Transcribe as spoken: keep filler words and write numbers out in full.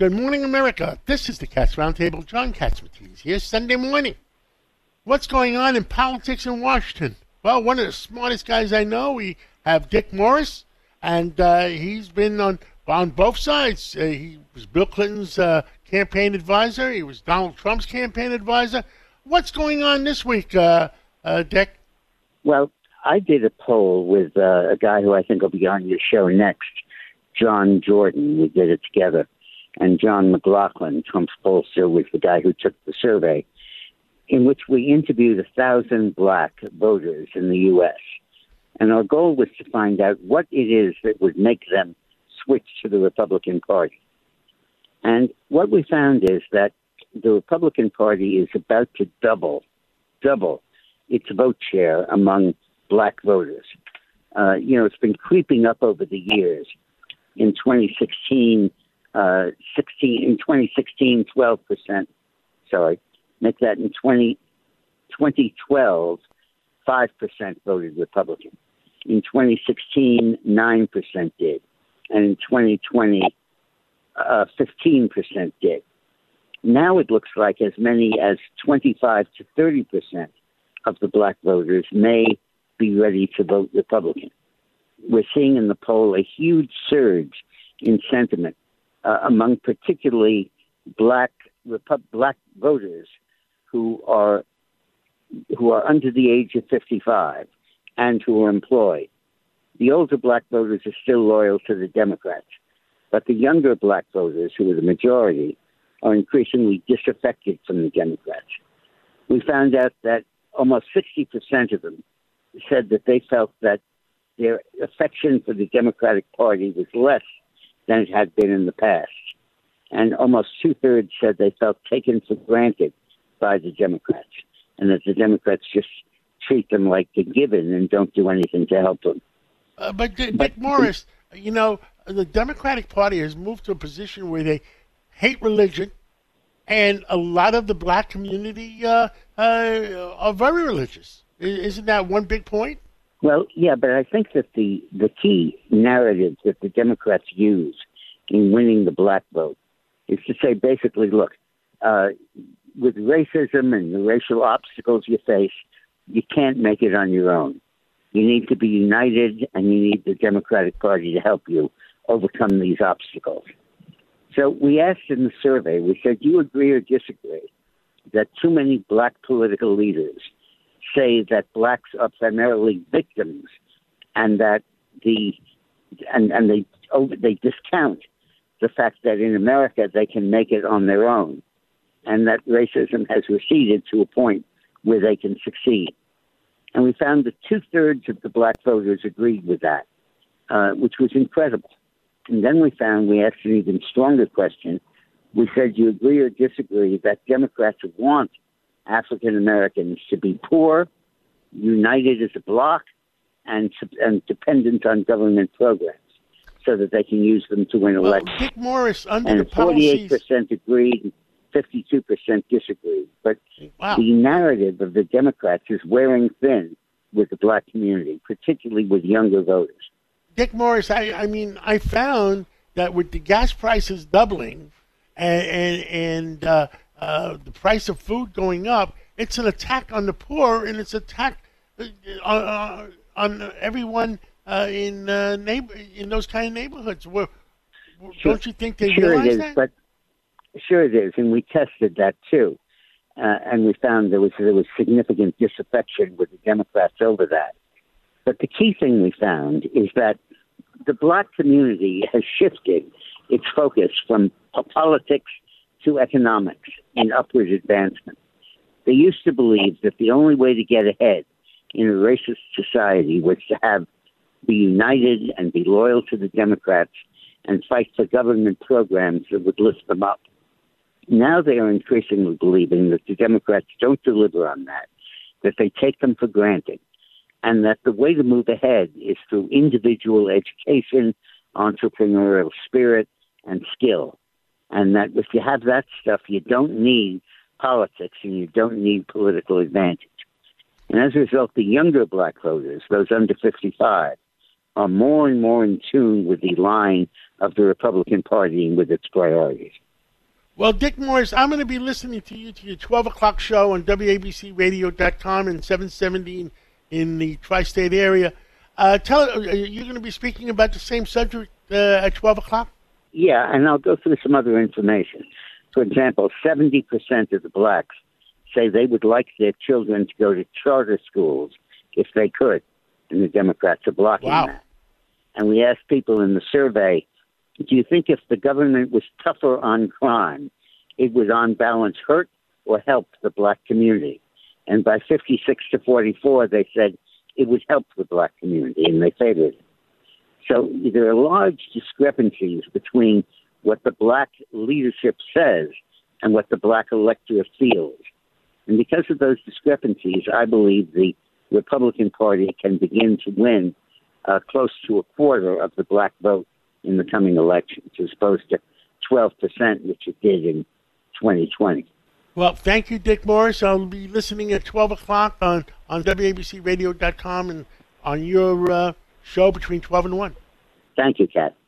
Good morning, America. This is the Cats Roundtable. John Catsimatidis here, Sunday morning. What's going on in politics in Washington? Well, one of the smartest guys I know, we have Dick Morris, and uh, he's been on on both sides. Uh, he was Bill Clinton's uh, campaign advisor. He was Donald Trump's campaign advisor. What's going on this week, uh, uh, Dick? Well, I did a poll with uh, a guy who I think will be on your show next, John Jordan. We did it together. And John McLaughlin, Trump's pollster, was the guy who took the survey, in which we interviewed a thousand black voters in the U S. And our goal was to find out what it is that would make them switch to the Republican Party. And what we found is that the Republican Party is about to double, double its vote share among black voters. Uh, you know, it's been creeping up over the years. In twenty sixteen, uh, sixteen in twenty sixteen, twelve percent. Sorry, make that in twenty twelve, five percent voted Republican. In twenty sixteen, nine percent did, and in twenty twenty, uh, fifteen percent did. Now it looks like as many as twenty-five to thirty percent of the black voters may be ready to vote Republican. We're seeing in the poll a huge surge in sentiment uh, among particularly black Repu- black voters who are who are under the age of fifty-five and who are employed. The older black voters are still loyal to the Democrats, but the younger black voters, who are the majority, are increasingly disaffected from the Democrats. We found out that almost sixty percent of them said that they felt that their affection for the Democratic Party was less than it had been in the past. And almost two-thirds said they felt taken for granted by the Democrats, and that the Democrats just treat them like a given and don't do anything to help them. Uh, but D- Dick Morris, you know, the Democratic Party has moved to a position where they hate religion, and a lot of the black community uh, uh, are very religious. Isn't that one big point? Well, yeah, but I think that the, the key narrative that the Democrats use in winning the black vote is to say, basically, look, uh, with racism and the racial obstacles you face, you can't make it on your own. You need to be united, and you need the Democratic Party to help you overcome these obstacles. So we asked in the survey, we said, do you agree or disagree that too many black political leaders say that blacks are primarily victims, and that the and and they over, they discount the fact that in America they can make it on their own, and that racism has receded to a point where they can succeed. And we found that two-thirds of the black voters agreed with that, uh, which was incredible. And then we found, we asked an even stronger question. We said, do you agree or disagree that Democrats want African Americans to be poor, united as a bloc, and, and dependent on government programs so that they can use them to win well, elections? Dick Morris, under and the forty-eight percent policies... agreed, fifty-two percent disagreed. But wow. The narrative of the Democrats is wearing thin with the black community, particularly with younger voters. Dick Morris, I, I mean, I found that with the gas prices doubling and and, and uh, uh, the price of food going up, it's an attack on the poor, and it's an attack uh, on, on everyone uh, in uh, neighbor in those kind of neighborhoods. Well, Sure. Don't you think they sure realize it is, that? But sure it is, and we tested that too, uh, and we found there was there was significant disaffection with the Democrats over that. But the key thing we found is that the black community has shifted its focus from politics to economics in upward advancement. They used to believe that the only way to get ahead in a racist society was to have be united and be loyal to the Democrats and fight for government programs that would lift them up. Now they are increasingly believing that the Democrats don't deliver on that, that they take them for granted, and that the way to move ahead is through individual education, entrepreneurial spirit, and skill. And that if you have that stuff, you don't need politics and you don't need political advantage. And as a result, the younger black voters, those under fifty-five, are more and more in tune with the line of the Republican Party and with its priorities. Well, Dick Morris, I'm going to be listening to you to your twelve o'clock show on W A B C radio dot com and seven seventy in, in the tri-state area. Uh, tell uh, you're going to be speaking about the same subject uh, at twelve o'clock? Yeah, and I'll go through some other information. For example, seventy percent of the blacks say they would like their children to go to charter schools if they could, and the Democrats are blocking Wow. that. And we asked people in the survey, do you think if the government was tougher on crime, it would on balance hurt or help the black community? And by fifty-six to forty-four, they said it would help the black community, and they favored it. So there are large discrepancies between what the black leadership says and what the black electorate feels. And because of those discrepancies, I believe the Republican Party can begin to win uh, close to a quarter of the black vote in the coming elections, as opposed to twelve percent, which it did in twenty twenty. Well, thank you, Dick Morris. I'll be listening at twelve o'clock on, on W A B C radio dot com and on your uh, show between twelve and one. Thank you, Kat.